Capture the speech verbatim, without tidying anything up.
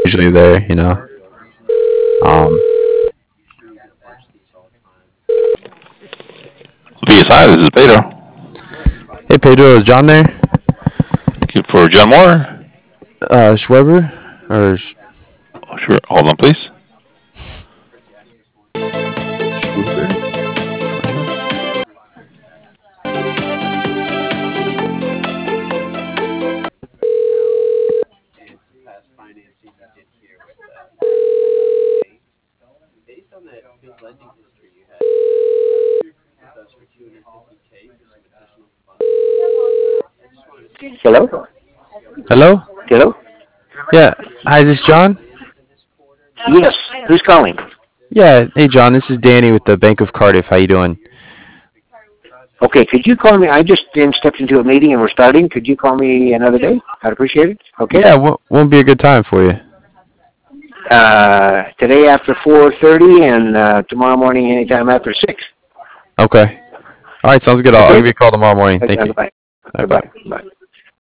usually there, you know. Um, V S I, this is Pedro. hey Pedro, is John there? Looking for John Moore. Uh, Schweber or Sh- Oh, sure. Hold on, please. Schweber? Hello? Hello? Hello? Yeah. Hi, is this John? Yes. Who's calling? Yeah. Hey, John. This is Danny with the Bank of Cardiff. How you doing? Okay, could you call me? I just then stepped into a meeting and we're starting. Could you call me another day? I'd appreciate it. Okay? Yeah. Won't, won't be a good time for you. Uh, today after four thirty and uh, tomorrow morning anytime after six. Okay. All right. Sounds good. I'll, I'll Okay? give you a call tomorrow morning. Thank Okay, you. bye. Bye bye. Bye. Bye.